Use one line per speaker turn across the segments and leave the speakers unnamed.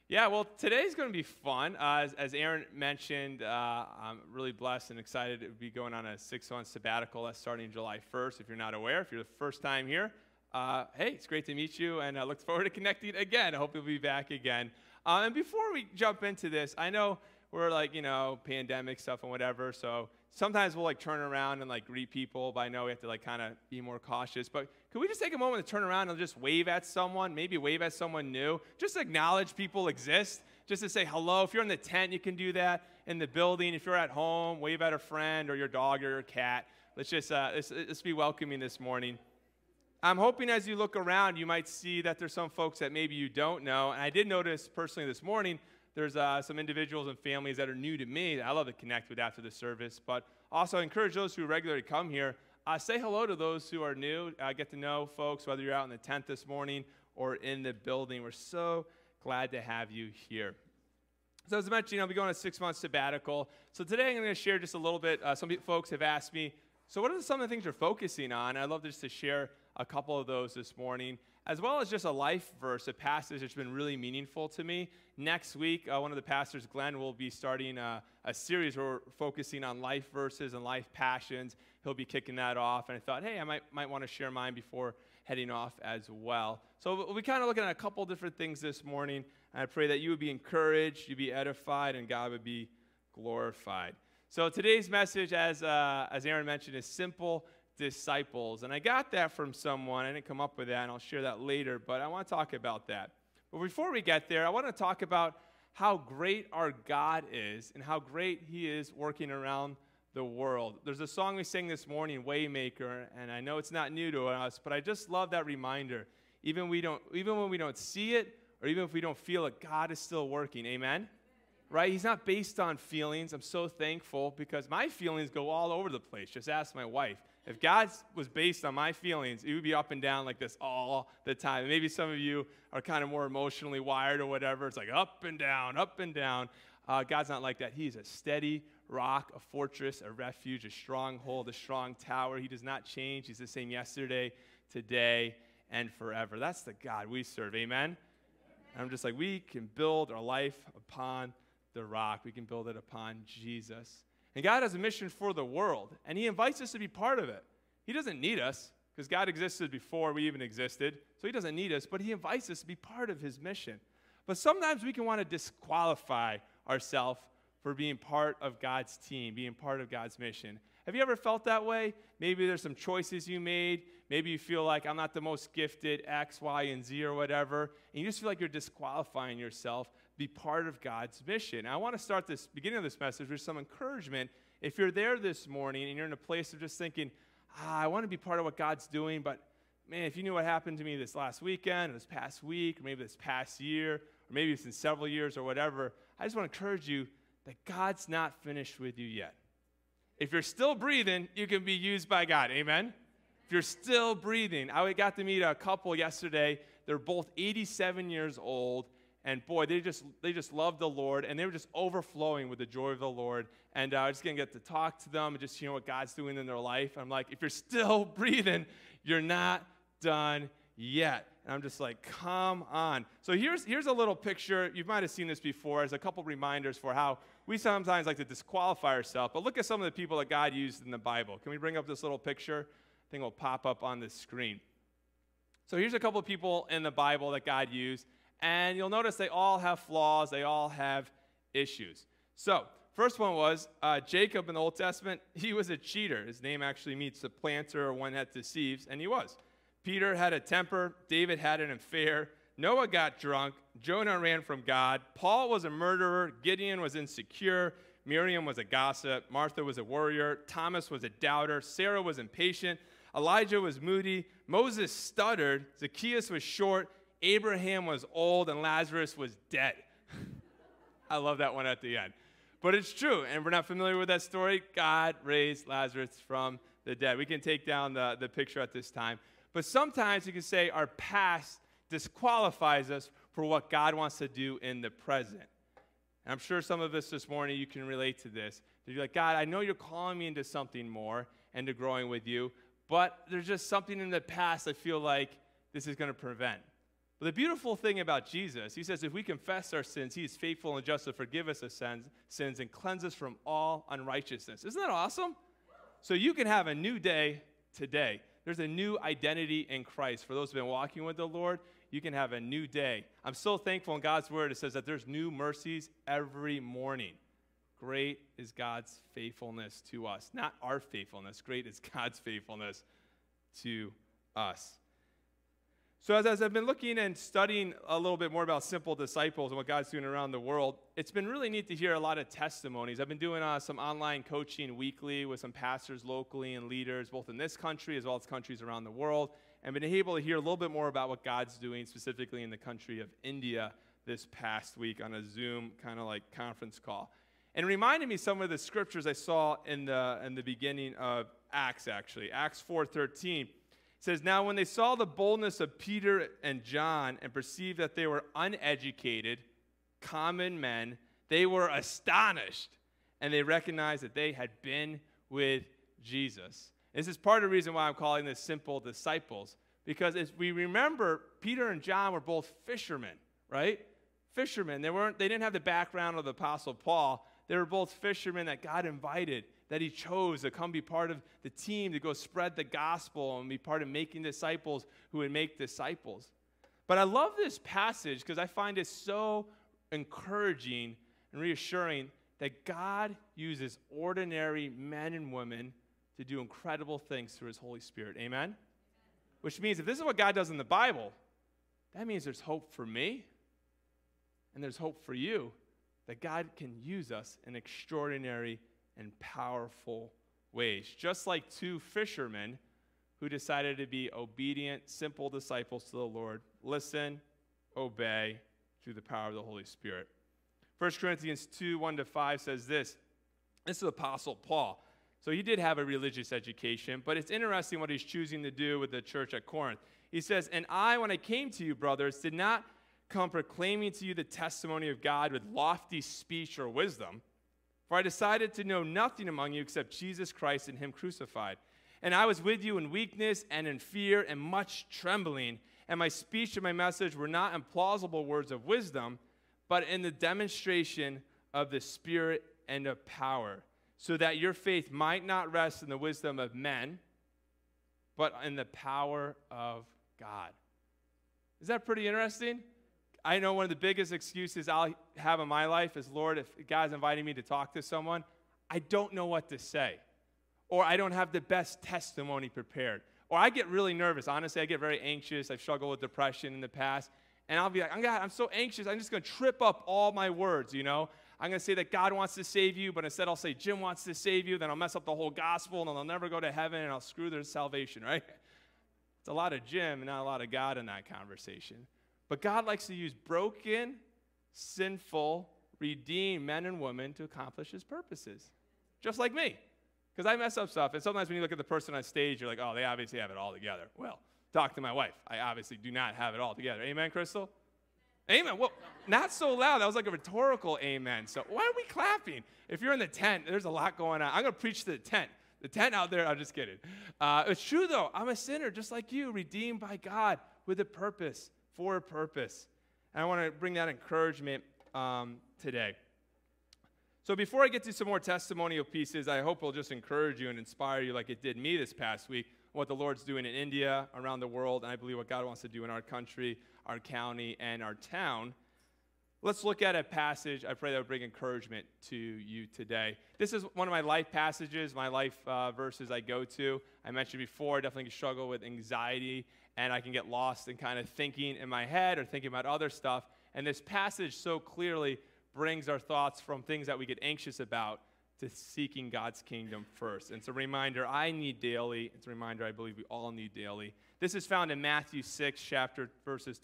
Yeah, well, today's going to be fun. As Aaron mentioned, I'm really blessed and excited to be going on a 6-month sabbatical that's starting July 1st. If you're not aware, if you're the first time here, hey, it's great to meet you, and I look forward to connecting again. I hope you'll be back again. And before we jump into this, I know we're pandemic stuff and whatever, so sometimes we'll turn around and greet people, but I know we have to kind of be more cautious. But could we just take a moment to turn around and just wave at someone, maybe wave at someone new, just acknowledge people exist, just to say hello. If you're in the tent, you can do that. In the building, if you're at home, wave at a friend or your dog or your cat. Let's be welcoming this morning. I'm hoping as you look around, you might see that there's some folks that maybe you don't know. And I did notice personally this morning, there's some individuals and families that are new to me that I love to connect with after the service. But also I encourage those who regularly come here, say hello to those who are new. Get to know folks, whether you're out in the tent this morning or in the building. We're so glad to have you here. So as I mentioned, I'll be going on a 6-month sabbatical. So today I'm going to share just a little bit. Some folks have asked me, so what are some of the things you're focusing on? I'd love just to share a couple of those this morning, as well as just a life verse, a passage that's been really meaningful to me. Next week, one of the pastors, Glenn, will be starting a series where we're focusing on life verses and life passions. He'll be kicking that off, and I thought, hey, I might want to share mine before heading off as well. So we'll be kind of looking at a couple different things this morning, and I pray that you would be encouraged, you'd be edified, and God would be glorified. So today's message, as Aaron mentioned, is simple disciples. And I got that from someone. I didn't come up with that, and I'll share that later, but I want to talk about that. But before we get there, I want to talk about how great our God is and how great He is working around the world. There's a song we sang this morning, Waymaker, and I know it's not new to us, but I just love that reminder. Even when we don't see it, or even if we don't feel it, God is still working. Amen? Right? He's not based on feelings. I'm so thankful because my feelings go all over the place. Just ask my wife. If God was based on my feelings, it would be up and down like this all the time. And maybe some of you are kind of more emotionally wired or whatever. It's like up and down, up and down. God's not like that. He's a steady rock, a fortress, a refuge, a stronghold, a strong tower. He does not change. He's the same yesterday, today, and forever. That's the God we serve. Amen? And I'm just like, we can build our life upon the rock. We can build it upon Jesus. And God has a mission for the world, and He invites us to be part of it. He doesn't need us, because God existed before we even existed, so He doesn't need us, but He invites us to be part of His mission. But sometimes we can want to disqualify ourselves for being part of God's team, being part of God's mission. Have you ever felt that way? Maybe there's some choices you made. Maybe you feel like I'm not the most gifted X, Y, and Z or whatever, and you just feel like you're disqualifying yourself be part of God's mission. I want to start this beginning of this message with some encouragement. If you're there this morning and you're in a place of just thinking, I want to be part of what God's doing, but man, if you knew what happened to me this last weekend, or this past week, or maybe this past year, or maybe it's in several years or whatever, I just want to encourage you that God's not finished with you yet. If you're still breathing, you can be used by God. Amen? If you're still breathing. I got to meet a couple yesterday. They're both 87 years old. And boy, they just love the Lord, and they were just overflowing with the joy of the Lord. And I was going to get to talk to them and just hear what God's doing in their life. I'm like, if you're still breathing, you're not done yet. And I'm just like, come on. So here's a little picture. You might have seen this before. There's a couple reminders for how we sometimes like to disqualify ourselves. But look at some of the people that God used in the Bible. Can we bring up this little picture? I think it'll pop up on the screen. So here's a couple of people in the Bible that God used. And you'll notice they all have flaws. They all have issues. So first one was Jacob in the Old Testament. He was a cheater. His name actually means the planter or one that deceives, and he was. Peter had a temper. David had an affair. Noah got drunk. Jonah ran from God. Paul was a murderer. Gideon was insecure. Miriam was a gossip. Martha was a worrier. Thomas was a doubter. Sarah was impatient. Elijah was moody. Moses stuttered. Zacchaeus was short. Abraham was old, and Lazarus was dead. I love that one at the end. But it's true, and we're not familiar with that story. God raised Lazarus from the dead. We can take down the picture at this time. But sometimes you can say our past disqualifies us for what God wants to do in the present. And I'm sure some of us this morning, you can relate to this. You're like, God, I know you're calling me into something more and to growing with you, but there's just something in the past I feel like this is going to prevent. But the beautiful thing about Jesus, he says if we confess our sins, he is faithful and just to forgive us of sins and cleanse us from all unrighteousness. Isn't that awesome? So you can have a new day today. There's a new identity in Christ. For those who have been walking with the Lord, you can have a new day. I'm so thankful in God's word. It says that there's new mercies every morning. Great is God's faithfulness to us. Not our faithfulness. Great is God's faithfulness to us. So as I've been looking and studying a little bit more about Simple Disciples and what God's doing around the world, it's been really neat to hear a lot of testimonies. I've been doing some online coaching weekly with some pastors locally and leaders, both in this country as well as countries around the world, and been able to hear a little bit more about what God's doing, specifically in the country of India this past week on a Zoom kind of like conference call. And it reminded me some of the scriptures I saw in the beginning of Acts, actually. Acts 4:13. It says, now when they saw the boldness of Peter and John and perceived that they were uneducated, common men, they were astonished, and they recognized that they had been with Jesus. This is part of the reason why I'm calling this Simple Disciples, because as we remember, Peter and John were both fishermen, right? Fishermen. They didn't have the background of the Apostle Paul. They were both fishermen that God invited, that he chose to come be part of the team to go spread the gospel and be part of making disciples who would make disciples. But I love this passage because I find it so encouraging and reassuring that God uses ordinary men and women to do incredible things through his Holy Spirit. Amen? Which means if this is what God does in the Bible, that means there's hope for me and there's hope for you, that God can use us in extraordinary and powerful ways. Just like two fishermen who decided to be obedient, simple disciples to the Lord. Listen, obey through the power of the Holy Spirit. 1 Corinthians 2:1-5 says this. This is Apostle Paul. So he did have a religious education, but it's interesting what he's choosing to do with the church at Corinth. He says, and I, when I came to you, brothers, did not come proclaiming to you the testimony of God with lofty speech or wisdom, for I decided to know nothing among you except Jesus Christ and him crucified. And I was with you in weakness and in fear and much trembling, and my speech and my message were not in plausible words of wisdom, but in the demonstration of the Spirit and of power, so that your faith might not rest in the wisdom of men, but in the power of God. Is that pretty interesting? I know one of the biggest excuses I'll have in my life is, Lord, if God's inviting me to talk to someone, I don't know what to say. Or I don't have the best testimony prepared. Or I get really nervous. Honestly, I get very anxious. I've struggled with depression in the past. And I'll be like, God, I'm so anxious. I'm just going to trip up all my words, you know. I'm going to say that God wants to save you, but instead I'll say Jim wants to save you. Then I'll mess up the whole gospel, and they'll never go to heaven, and I'll screw their salvation, right? It's a lot of Jim and not a lot of God in that conversation. But God likes to use broken, sinful, redeemed men and women to accomplish his purposes. Just like me. Because I mess up stuff. And sometimes when you look at the person on stage, you're like, oh, they obviously have it all together. Well, talk to my wife. I obviously do not have it all together. Amen, Crystal? Amen. Well, not so loud. That was like a rhetorical amen. So why are we clapping? If you're in the tent, there's a lot going on. I'm going to preach to the tent. The tent out there, I'm just kidding. It's true, though. I'm a sinner just like you, redeemed by God with a purpose. For a purpose. And I want to bring that encouragement today. So before I get to some more testimonial pieces, I hope it'll just encourage you and inspire you like it did me this past week, what the Lord's doing in India, around the world, and I believe what God wants to do in our country, our county, and our town. Let's look at a passage. I pray that would bring encouragement to you today. This is one of my life passages, my life verses I go to. I mentioned before, I definitely struggle with anxiety, and I can get lost in kind of thinking in my head or thinking about other stuff. And this passage so clearly brings our thoughts from things that we get anxious about to seeking God's kingdom first. And it's a reminder I need daily. It's a reminder I believe we all need daily. This is found in Matthew 6, chapter 6,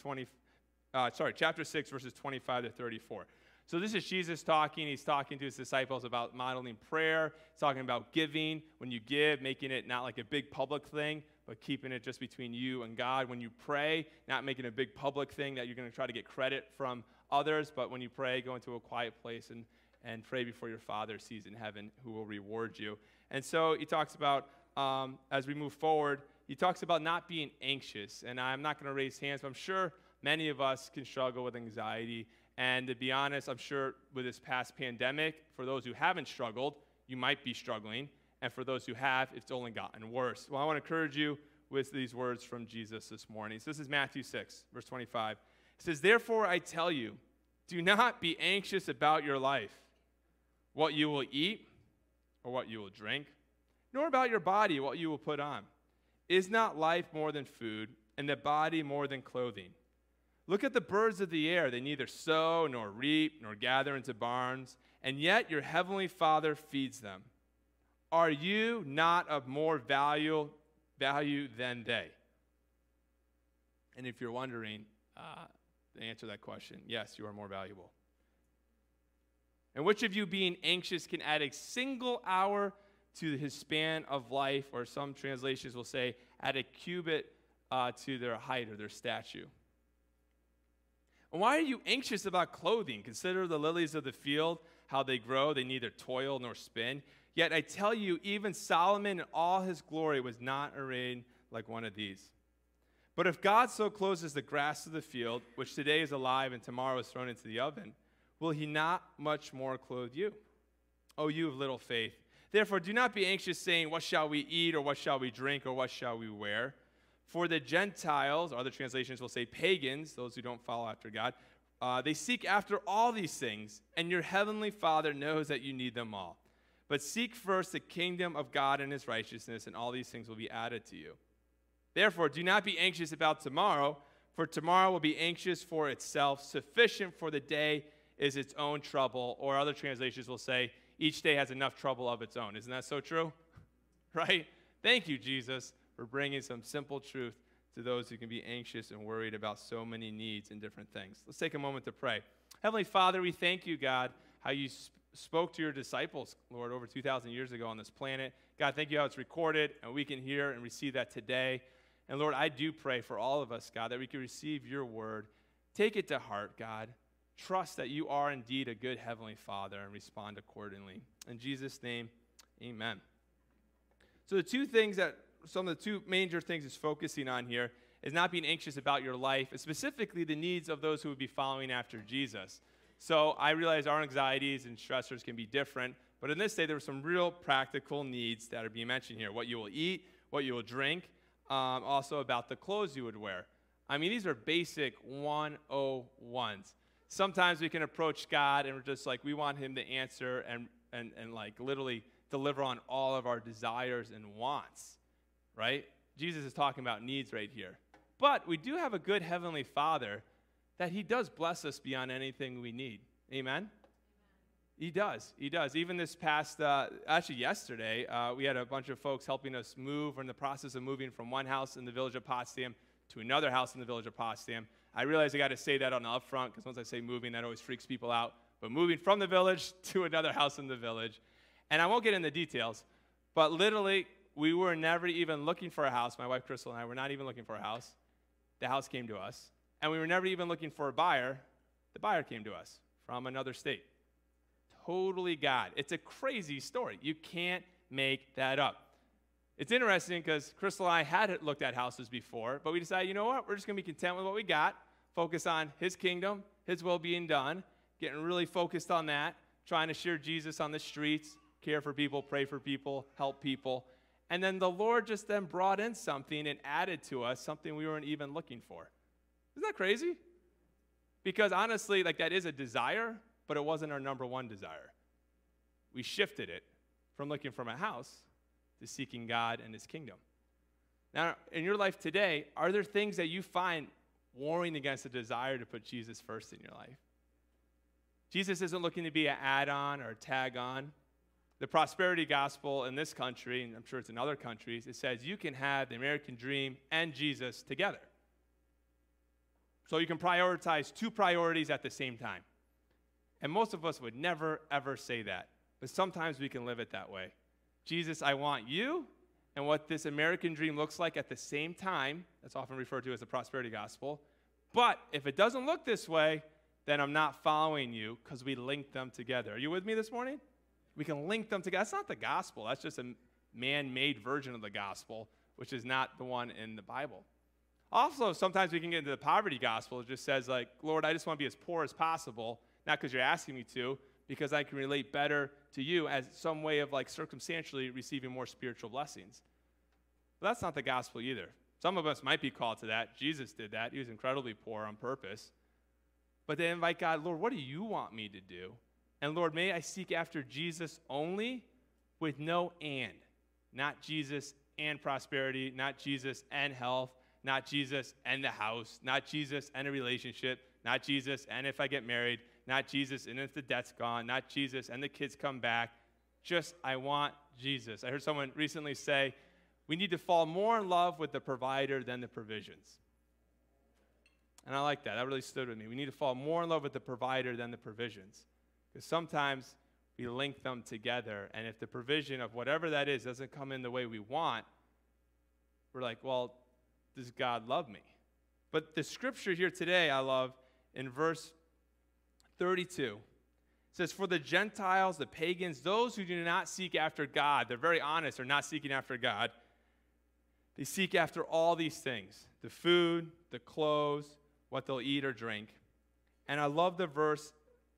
verses 25 to 34. So this is Jesus talking. He's talking to his disciples about modeling prayer. He's talking about giving. When you give, making it not like a big public thing, but keeping it just between you and God. When you pray, not making a big public thing that you're going to try to get credit from others, but when you pray, go into a quiet place and pray before your Father sees in heaven, who will reward you. And so he talks about, as we move forward, he talks about not being anxious. And I'm not going to raise hands, but I'm sure many of us can struggle with anxiety. And to be honest, I'm sure with this past pandemic, for those who haven't struggled, you might be struggling. And for those who have, it's only gotten worse. Well, I want to encourage you with these words from Jesus this morning. So this is Matthew 6, verse 25. It says, "Therefore I tell you, do not be anxious about your life, what you will eat or what you will drink, nor about your body, what you will put on. Is not life more than food, and the body more than clothing? Look at the birds of the air. They neither sow nor reap nor gather into barns, and yet your heavenly Father feeds them. Are you not of more value than they?" And if you're wondering, the answer to that question, yes, you are more valuable. "And which of you, being anxious, can add a single hour to his span of life?" Or some translations will say, add a cubit to their height or their stature. "And why are you anxious about clothing? Consider the lilies of the field, how they grow. They neither toil nor spin. Yet I tell you, even Solomon in all his glory was not arrayed like one of these. But if God so clothes the grass of the field, which today is alive and tomorrow is thrown into the oven, will he not much more clothe you? O you of little faith. Therefore do not be anxious, saying, what shall we eat, or what shall we drink, or what shall we wear? For the Gentiles," other translations will say pagans, those who don't follow after God, "they seek after all these things, and your heavenly Father knows that you need them all. But seek first the kingdom of God and his righteousness, and all these things will be added to you. Therefore, do not be anxious about tomorrow, for tomorrow will be anxious for itself. Sufficient for the day is its own trouble." Or other translations will say, each day has enough trouble of its own. Isn't that so true? Right? Thank you, Jesus, for bringing some simple truth to those who can be anxious and worried about so many needs and different things. Let's take a moment to pray. Heavenly Father, we thank you, God, how you spoke to your disciples, Lord, over 2,000 years ago on this planet. God, thank you how it's recorded, and we can hear and receive that today. And Lord, I do pray for all of us, God, that we can receive your word. Take it to heart, God. Trust that you are indeed a good Heavenly Father and respond accordingly. In Jesus' name, amen. So some of the two major things it's focusing on here is not being anxious about your life, and specifically the needs of those who would be following after Jesus. So I realize our anxieties and stressors can be different, but in this day there were some real practical needs that are being mentioned here. What you will eat, what you will drink, also about the clothes you would wear. I mean, these are basic 101s. Sometimes we can approach God and we're just like, we want him to answer and like literally deliver on all of our desires and wants, right? Jesus is talking about needs right here. But we do have a good Heavenly Father that he does bless us beyond anything we need. Amen? He does. He does. Even this past, actually yesterday, we had a bunch of folks helping us move. We're in the process of moving from one house in the village of Potsdam to another house in the village of Potsdam. I realize I got to say that on the upfront, because once I say moving, that always freaks people out. But moving from the village to another house in the village. And I won't get into details, but literally, we were never even looking for a house. My wife, Crystal, and I were not even looking for a house. The house came to us. And we were never even looking for a buyer. The buyer came to us from another state. Totally God. It's a crazy story. You can't make that up. It's interesting because Crystal and I had looked at houses before, but we decided, you know what? We're just going to be content with what we got, focus on his kingdom, his will being done, getting really focused on that, trying to share Jesus on the streets, care for people, pray for people, help people. And then the Lord just then brought in something and added to us something we weren't even looking for. Isn't that crazy? Because honestly, like that is a desire, but it wasn't our number one desire. We shifted it from looking for a house to seeking God and his kingdom. Now, in your life today, are there things that you find warring against the desire to put Jesus first in your life? Jesus isn't looking to be an add-on or a tag-on. The prosperity gospel in this country, and I'm sure it's in other countries, it says you can have the American dream and Jesus together. So you can prioritize two priorities at the same time. And most of us would never, ever say that. But sometimes we can live it that way. Jesus, I want you and what this American dream looks like at the same time. That's often referred to as the prosperity gospel. But if it doesn't look this way, then I'm not following you, because we link them together. Are you with me this morning? We can link them together. That's not the gospel. That's just a man-made version of the gospel, which is not the one in the Bible. Also, sometimes we can get into the poverty gospel. It just says, like, Lord, I just want to be as poor as possible, not because you're asking me to, because I can relate better to you as some way of, like, circumstantially receiving more spiritual blessings. But that's not the gospel either. Some of us might be called to that. Jesus did that. He was incredibly poor on purpose. But they invite God, Lord, what do you want me to do? And Lord, may I seek after Jesus only with no and. Not Jesus and prosperity, not Jesus and health, not Jesus and the house, not Jesus and a relationship, not Jesus and if I get married, not Jesus and if the debt's gone, not Jesus and the kids come back. Just, I want Jesus. I heard someone recently say, we need to fall more in love with the provider than the provisions. And I like that. That really stood with me. We need to fall more in love with the provider than the provisions. Because sometimes we link them together, and if the provision of whatever that is doesn't come in the way we want, we're like, well, does God love me? But the scripture here today I love in verse 32. It says, for the Gentiles, the pagans, those who do not seek after God, they're very honest, they're not seeking after God. They seek after all these things, the food, the clothes, what they'll eat or drink. And I love the verse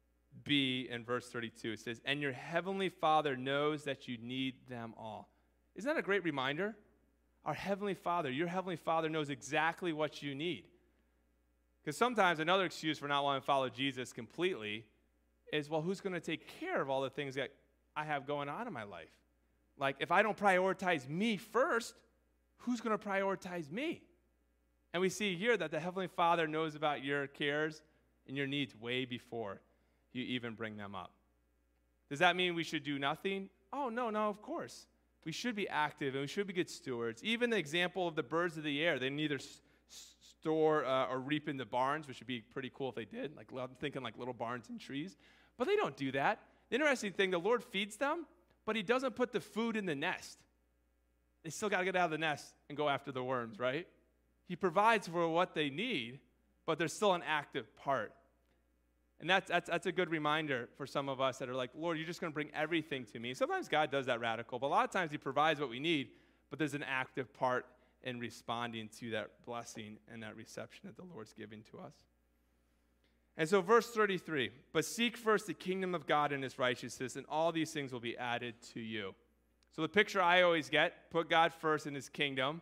B in verse 32. It says, and your heavenly Father knows that you need them all. Isn't that a great reminder? Our heavenly Father, your heavenly Father knows exactly what you need. Because sometimes another excuse for not wanting to follow Jesus completely is, well, who's going to take care of all the things that I have going on in my life? Like, if I don't prioritize me first, who's going to prioritize me? And we see here that the Heavenly Father knows about your cares and your needs way before you even bring them up. Does that mean we should do nothing? Oh, no, of course. We should be active and we should be good stewards. Even the example of the birds of the air, they neither store or reap in the barns, which would be pretty cool if they did. Like, I'm thinking like little barns and trees. But they don't do that. The interesting thing, the Lord feeds them, but he doesn't put the food in the nest. They still got to get out of the nest and go after the worms, right? He provides for what they need, but there's still an active part. And that's a good reminder for some of us that are like, Lord, you're just going to bring everything to me. Sometimes God does that radical, but a lot of times he provides what we need, but there's an active part in responding to that blessing and that reception that the Lord's giving to us. And so verse 33, but seek first the kingdom of God and his righteousness, and all these things will be added to you. So the picture I always get, put God first in his kingdom,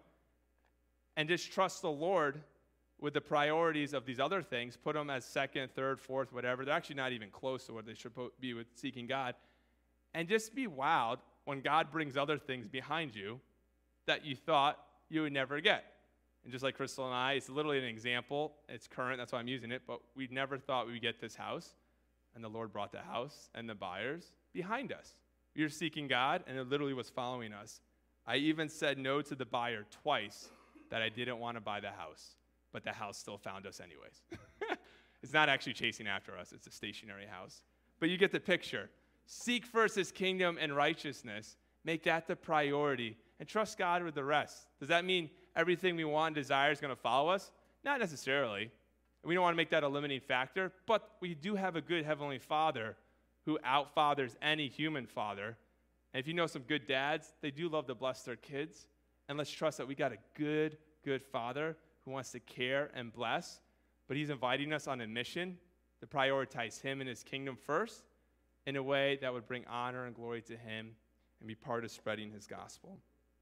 and just trust the Lord with the priorities of these other things, put them as second, third, fourth, whatever. They're actually not even close to what they should be with seeking God. And just be wowed when God brings other things behind you that you thought you would never get. And just like Crystal and I, it's literally an example. It's current, that's why I'm using it, but we never thought we would get this house. And the Lord brought the house and the buyers behind us. We were seeking God, and it literally was following us. I even said no to the buyer twice that I didn't want to buy the house. But the house still found us anyways. It's not actually chasing after us. It's a stationary house. But you get the picture. Seek first his kingdom and righteousness. Make that the priority. And trust God with the rest. Does that mean everything we want and desire is going to follow us? Not necessarily. We don't want to make that a limiting factor. But we do have a good heavenly Father who outfathers any human father. And if you know some good dads, they do love to bless their kids. And let's trust that we got a good Father who wants to care and bless, but he's inviting us on a mission to prioritize him and his kingdom first in a way that would bring honor and glory to him and be part of spreading his gospel.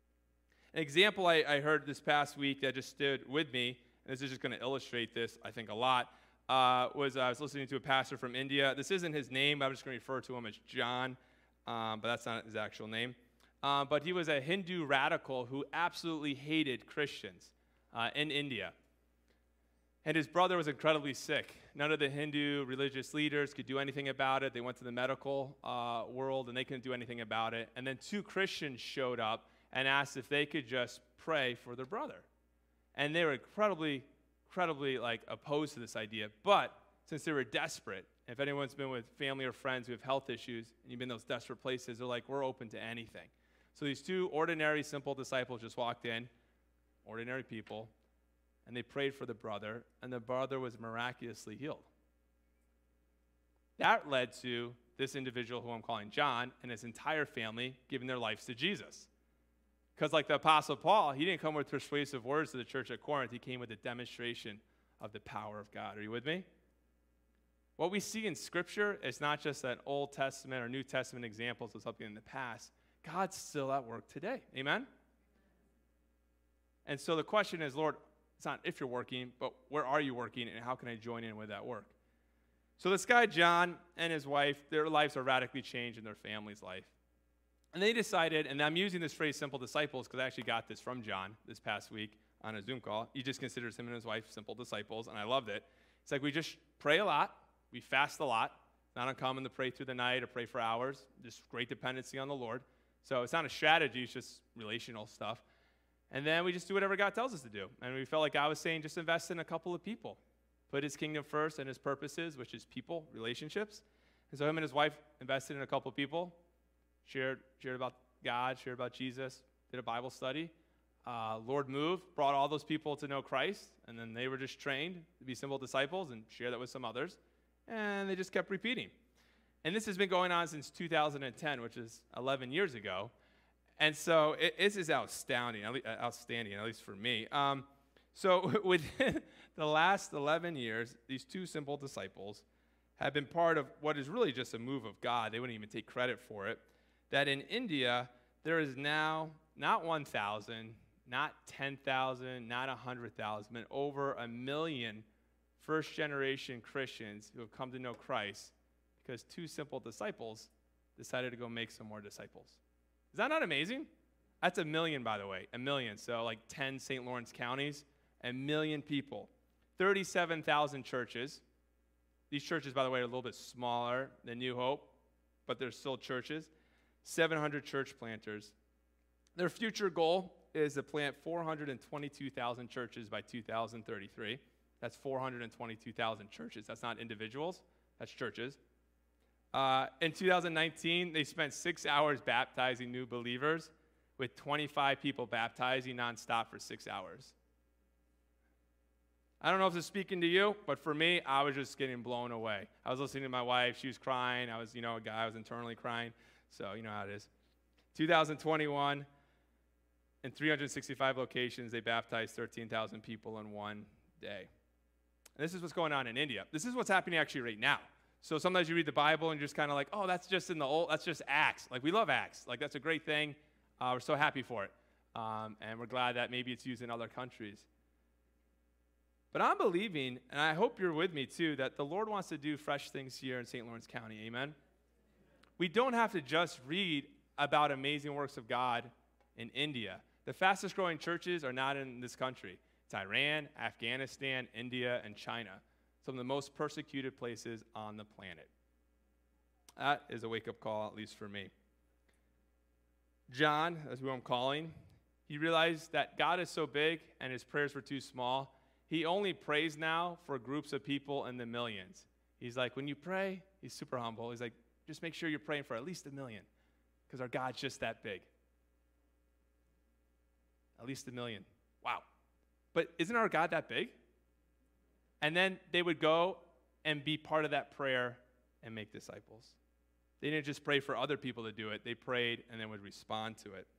An example I heard this past week that just stood with me, and this is just going to illustrate this, I think, a lot, was I was listening to a pastor from India. This isn't his name, but I'm just going to refer to him as John, but that's not his actual name. But he was a Hindu radical who absolutely hated Christians in India. And his brother was incredibly sick. None of the Hindu religious leaders could do anything about it. They went to the medical world, and they couldn't do anything about it. And then 2 Christians showed up and asked if they could just pray for their brother. And they were incredibly opposed to this idea. But since they were desperate, if anyone's been with family or friends who have health issues, and you've been in those desperate places, they're like, we're open to anything. So these 2 ordinary, simple disciples just walked in, ordinary people, and they prayed for the brother, and the brother was miraculously healed. That led to this individual who I'm calling John and his entire family giving their lives to Jesus. Because like the Apostle Paul, he didn't come with persuasive words to the church at Corinth. He came with a demonstration of the power of God. Are you with me? What we see in Scripture is not just an Old Testament or New Testament examples of something in the past. God's still at work today. Amen? And so the question is, Lord, it's not if you're working, but where are you working, and how can I join in with that work? So this guy, John, and his wife, their lives are radically changed in their family's life. And they decided, and I'm using this phrase simple disciples because I actually got this from John this past week on a Zoom call. He just considers him and his wife simple disciples, and I loved it. It's like we just pray a lot, we fast a lot. It's not uncommon to pray through the night or pray for hours, just great dependency on the Lord. So it's not a strategy, it's just relational stuff. And then we just do whatever God tells us to do. And we felt like God was saying, just invest in a couple of people. Put his kingdom first and his purposes, which is people, relationships. And so him and his wife invested in a couple of people, shared about God, shared about Jesus, did a Bible study. Lord moved, brought all those people to know Christ, and then they were just trained to be simple disciples and share that with some others. And they just kept repeating. And this has been going on since 2010, which is 11 years ago. And so this is outstanding, at least for me. So within the last 11 years, these two simple disciples have been part of what is really just a move of God. They wouldn't even take credit for it. That in India, there is now not 1,000, not 10,000, not 100,000, but over 1 million first-generation Christians who have come to know Christ because two simple disciples decided to go make some more disciples. Is that not amazing? That's 1 million, by the way, 1 million. So like 10 St. Lawrence counties, 1 million people, 37,000 churches. These churches, by the way, are a little bit smaller than New Hope, but they're still churches. 700 church planters. Their future goal is to plant 422,000 churches by 2033. That's 422,000 churches. That's not individuals. That's churches. In 2019, they spent 6 hours baptizing new believers with 25 people baptizing nonstop for 6 hours. I don't know if it's speaking to you, but for me, I was just getting blown away. I was listening to my wife. She was crying. I was, a guy. I was internally crying. So you know how it is. 2021, in 365 locations, they baptized 13,000 people in one day. And this is what's going on in India. This is what's happening actually right now. So sometimes you read the Bible and you're just kind of like, oh, that's just in the old, that's just Acts. Like, we love Acts. Like, that's a great thing. We're so happy for it. And we're glad that maybe it's used in other countries. But I'm believing, and I hope you're with me too, that the Lord wants to do fresh things here in St. Lawrence County. Amen? We don't have to just read about amazing works of God in India. The fastest growing churches are not in this country. It's Iran, Afghanistan, India, and China. Some of the most persecuted places on the planet. That is a wake-up call, at least for me. John, as who I'm calling, he realized that God is so big and his prayers were too small. He only prays now for groups of people in the millions. He's like, when you pray, he's super humble. He's like, just make sure you're praying for at least 1 million because our God's just that big. At least 1 million. Wow. But isn't our God that big? And then they would go and be part of that prayer and make disciples. They didn't just pray for other people to do it. They prayed and then would respond to it.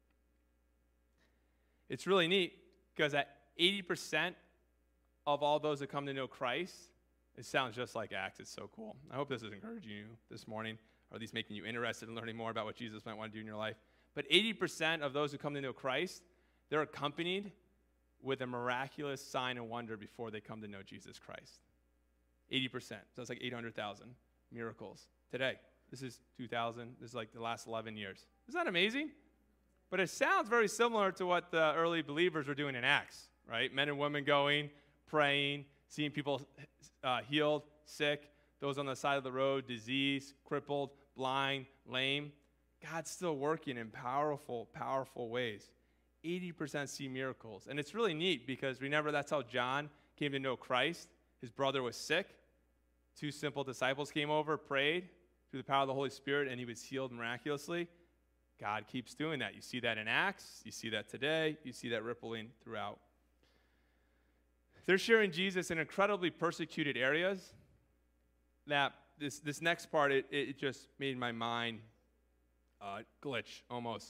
It's really neat because at 80% of all those that come to know Christ, it sounds just like Acts. It's so cool. I hope this is encouraging you this morning, or at least making you interested in learning more about what Jesus might want to do in your life. But 80% of those who come to know Christ, they're accompanied with a miraculous sign and wonder before they come to know Jesus Christ. 80%. So that's like 800,000 miracles today. This is 2000. This is like the last 11 years. Isn't that amazing? But it sounds very similar to what the early believers were doing in Acts, right? Men and women going, praying, seeing people healed, sick, those on the side of the road, diseased, crippled, blind, lame. God's still working in powerful, powerful ways. 80% see miracles. And it's really neat because remember, that's how John came to know Christ. His brother was sick. 2 simple disciples came over, prayed through the power of the Holy Spirit, and he was healed miraculously. God keeps doing that. You see that in Acts. You see that today. You see that rippling throughout. They're sharing Jesus in incredibly persecuted areas. That this next part, it just made my mind glitch almost.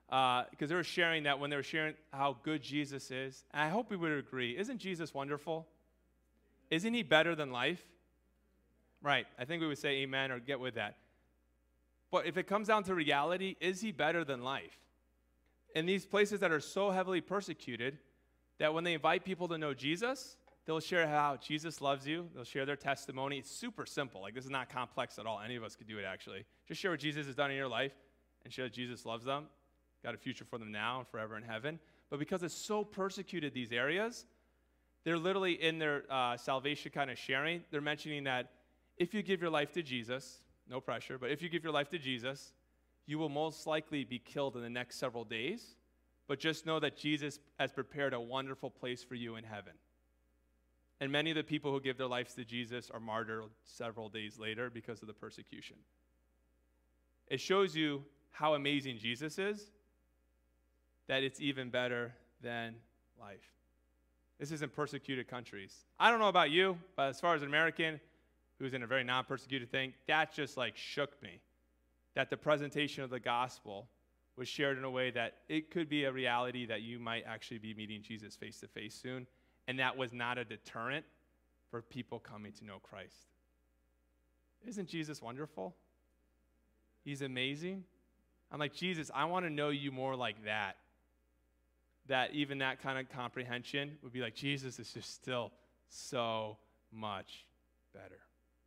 because they were sharing that when they were sharing how good Jesus is. And I hope we would agree. Isn't Jesus wonderful? Isn't he better than life? Right. I think we would say amen or get with that. But if it comes down to reality, is he better than life? In these places that are so heavily persecuted, that when they invite people to know Jesus, they'll share how Jesus loves you. They'll share their testimony. It's super simple. Like, this is not complex at all. Any of us could do it, actually. Just share what Jesus has done in your life and share that Jesus loves them. Got a future for them now and forever in heaven. But because it's so persecuted, these areas, they're literally in their salvation kind of sharing. They're mentioning that if you give your life to Jesus, no pressure, but if you give your life to Jesus, you will most likely be killed in the next several days. But just know that Jesus has prepared a wonderful place for you in heaven. And many of the people who give their lives to Jesus are martyred several days later because of the persecution. It shows you how amazing Jesus is, that it's even better than life. This is in persecuted countries. I don't know about you, but as far as an American who's in a very non-persecuted thing, that just like shook me. That the presentation of the gospel was shared in a way that it could be a reality that you might actually be meeting Jesus face to face soon. And that was not a deterrent for people coming to know Christ. Isn't Jesus wonderful? He's amazing. I'm like, Jesus, I want to know you more like that. That even that kind of comprehension would be like, Jesus is just still so much better.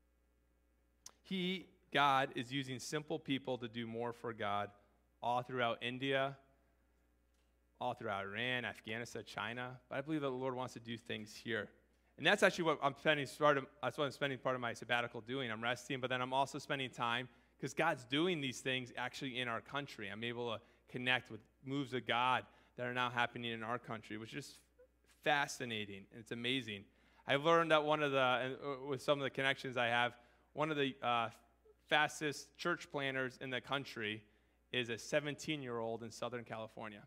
God, is using simple people to do more for God all throughout India, all throughout Iran, Afghanistan, China. But I believe that the Lord wants to do things here. And that's actually what I'm spending part of my sabbatical doing. I'm resting, but then I'm also spending time because God's doing these things actually in our country. I'm able to connect with moves of God that are now happening in our country, which is fascinating, and it's amazing. I've learned that with some of the connections I have, one of the fastest church planners in the country is a 17-year-old in Southern California.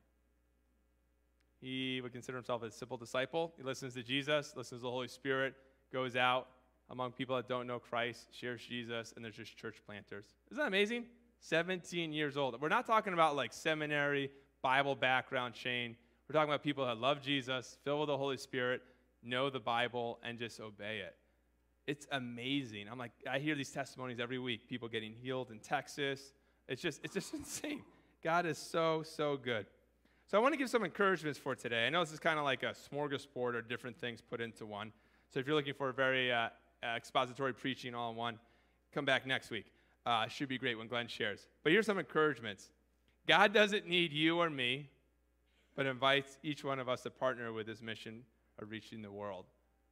He would consider himself a simple disciple. He listens to Jesus, listens to the Holy Spirit, goes out among people that don't know Christ, shares Jesus, and there's just church planters. Isn't that amazing? 17 years old. We're not talking about like seminary, Bible background chain. We're talking about people that love Jesus, filled with the Holy Spirit, know the Bible, and just obey it. It's amazing. I'm like, I hear these testimonies every week. People getting healed in Texas. It's just insane. God is so, so good. So I want to give some encouragements for today. I know this is kind of like a smorgasbord or different things put into one. So if you're looking for a very expository preaching all in one, come back next week. Should be great when Glenn shares. But here's some encouragements. God doesn't need you or me, but invites each one of us to partner with his mission of reaching the world.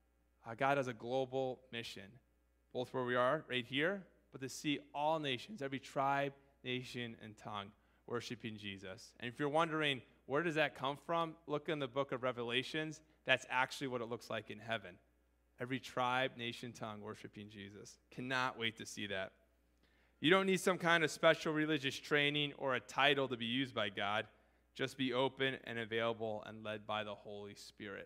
God has a global mission, both where we are, right here, but to see all nations, every tribe, nation, and tongue worshiping Jesus. And if you're wondering, where does that come from? Look in the book of Revelations. That's actually what it looks like in heaven. Every tribe, nation, tongue worshiping Jesus. Cannot wait to see that. You don't need some kind of special religious training or a title to be used by God. Just be open and available and led by the Holy Spirit.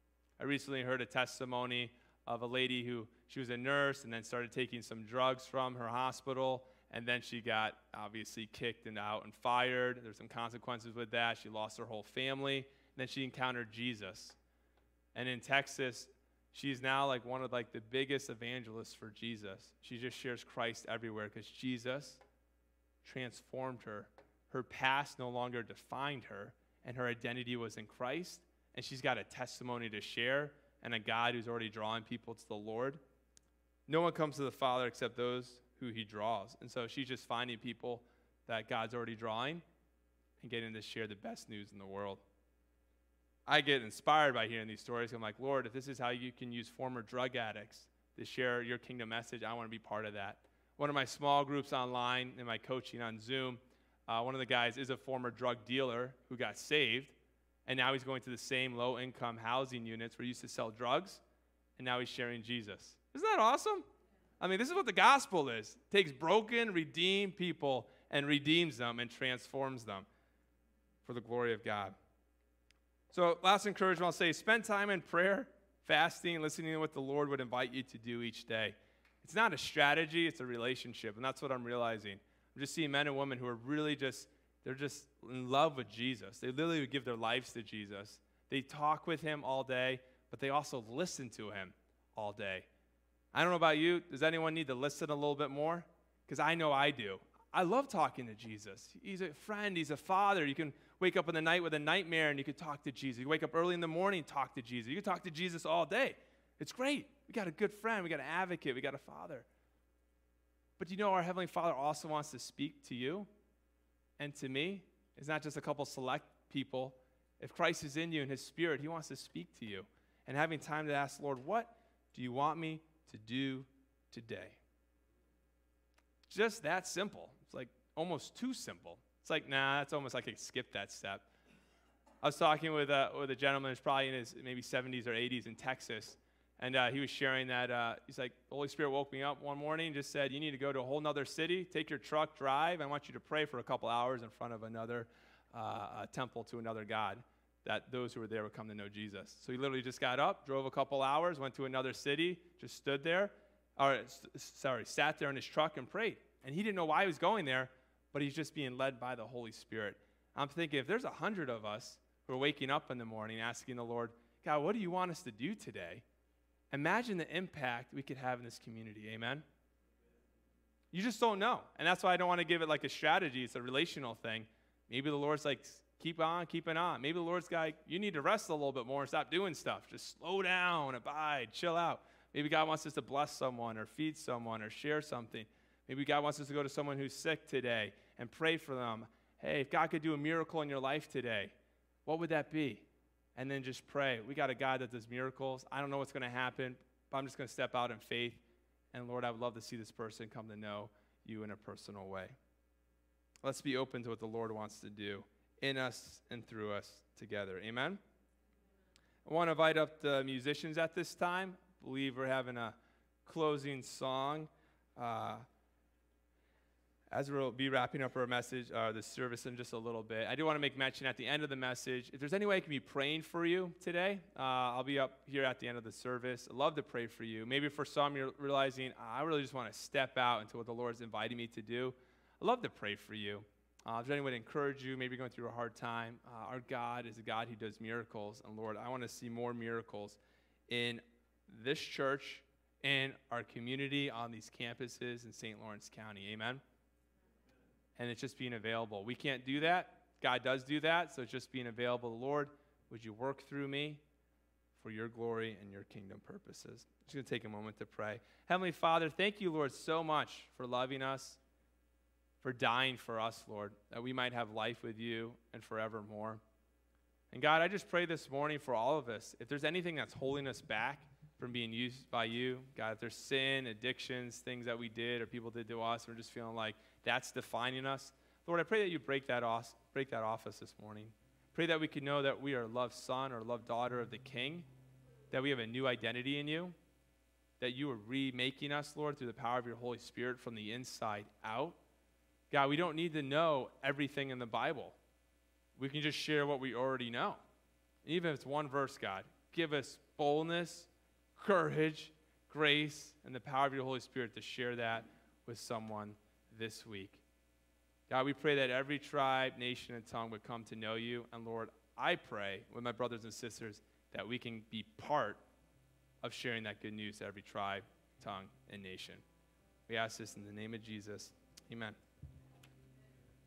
I recently heard a testimony of a lady she was a nurse and then started taking some drugs from her hospital, and then she got obviously kicked and out and fired. There's some consequences with that. She lost her whole family. And then she encountered Jesus. And in Texas, she's now like one of like the biggest evangelists for Jesus. She just shares Christ everywhere because Jesus transformed her. Her past no longer defined her, and her identity was in Christ. And she's got a testimony to share and a God who's already drawing people to the Lord. No one comes to the Father except those who he draws. And so she's just finding people that God's already drawing and getting to share the best news in the world. I get inspired by hearing these stories. I'm like, Lord, if this is how you can use former drug addicts to share your kingdom message, I want to be part of that. One of my small groups online in my coaching on Zoom, one of the guys is a former drug dealer who got saved. And now he's going to the same low-income housing units where he used to sell drugs, and now he's sharing Jesus. Isn't that awesome? I mean, this is what the gospel is. It takes broken, redeemed people and redeems them and transforms them for the glory of God. So last encouragement, I'll say, spend time in prayer, fasting, listening to what the Lord would invite you to do each day. It's not a strategy, it's a relationship, and that's what I'm realizing. I'm just seeing men and women who are really just, they're just in love with Jesus. They literally would give their lives to Jesus. They talk with him all day, but they also listen to him all day. I don't know about you. Does anyone need to listen a little bit more? Because I know I do. I love talking to Jesus. He's a friend. He's a father. You can wake up in the night with a nightmare and you could talk to Jesus. You wake up early in the morning, talk to Jesus. You can talk to Jesus all day. It's great. We got a good friend. We got an advocate. We got a father. But you know, our Heavenly Father also wants to speak to you and to me. It's not just a couple select people. If Christ is in you and his Spirit, he wants to speak to you. And having time to ask, Lord, what do you want me to do today? Just that simple. It's like almost too simple. It's like, nah, that's almost like I skip that step. I was talking with a gentleman who's probably in his maybe 70s or 80s in Texas, and he was sharing that, he's like, the Holy Spirit woke me up one morning and just said, you need to go to a whole nother city, take your truck, drive. I want you to pray for a couple hours in front of another temple to another god, that those who were there would come to know Jesus. So he literally just got up, drove a couple hours, went to another city, just sat there in his truck and prayed. And he didn't know why he was going there, but he's just being led by the Holy Spirit. I'm thinking, if there's 100 of us who are waking up in the morning asking the Lord, God, what do you want us to do today? Imagine the impact we could have in this community. Amen? You just don't know. And that's why I don't want to give it like a strategy. It's a relational thing. Maybe the Lord's like, keep on keeping on. Maybe the Lord's like, you need to rest a little bit more and stop doing stuff. Just slow down, abide, chill out. Maybe God wants us to bless someone or feed someone or share something. Maybe God wants us to go to someone who's sick today and pray for them. Hey, if God could do a miracle in your life today, what would that be? And then just pray. We got a God that does miracles. I don't know what's going to happen, but I'm just going to step out in faith. And Lord, I would love to see this person come to know you in a personal way. Let's be open to what the Lord wants to do in us and through us together. Amen? I want to invite up the musicians at this time. I believe we're having a closing song. As we'll be wrapping up our message, the service in just a little bit, I do want to make mention at the end of the message, if there's any way I can be praying for you today, I'll be up here at the end of the service. I'd love to pray for you. Maybe for some, you're realizing, I really just want to step out into what the Lord's inviting me to do. I'd love to pray for you. If there's any way to encourage you, maybe going through a hard time, our God is a God who does miracles. And Lord, I want to see more miracles in this church, in our community, on these campuses in St. Lawrence County. Amen? And it's just being available. We can't do that. God does do that, so it's just being available. Lord, would you work through me for your glory and your kingdom purposes? I'm just going to take a moment to pray. Heavenly Father, thank you, Lord, so much for loving us, for dying for us, Lord, that we might have life with you and forevermore. And God, I just pray this morning for all of us. If there's anything that's holding us back from being used by you, God, if there's sin, addictions, things that we did or people did to us, we're just feeling like that's defining us. Lord, I pray that you break that off us this morning. Pray that we can know that we are loved son or loved daughter of the King, that we have a new identity in you, that you are remaking us, Lord, through the power of your Holy Spirit from the inside out. God, we don't need to know everything in the Bible. We can just share what we already know. Even if it's one verse, God, give us boldness, courage, grace, and the power of your Holy Spirit to share that with someone this week. God, we pray that every tribe, nation, and tongue would come to know you. And Lord, I pray with my brothers and sisters that we can be part of sharing that good news to every tribe, tongue, and nation. We ask this in the name of Jesus. Amen.